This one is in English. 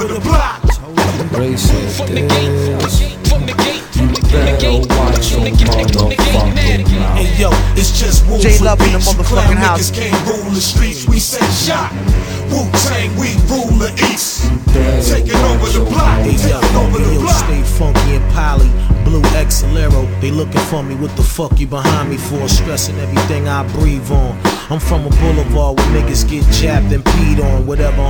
the block. Embrace it, from the gate, from the gate, from the gate, watch your motherfucking mouth. Hey yo, it's just Wolf J Love in the motherfucking house. Niggas can't rule the streets, we say shot. Wu-Tang, we rule the East. Taking over the block, taking over the block. Stay funky and poly, Blue Xalero. They looking for me, what the fuck you behind me for? Stressing everything I breathe on. I'm from a boulevard where niggas get jabbed and peed on. Whatever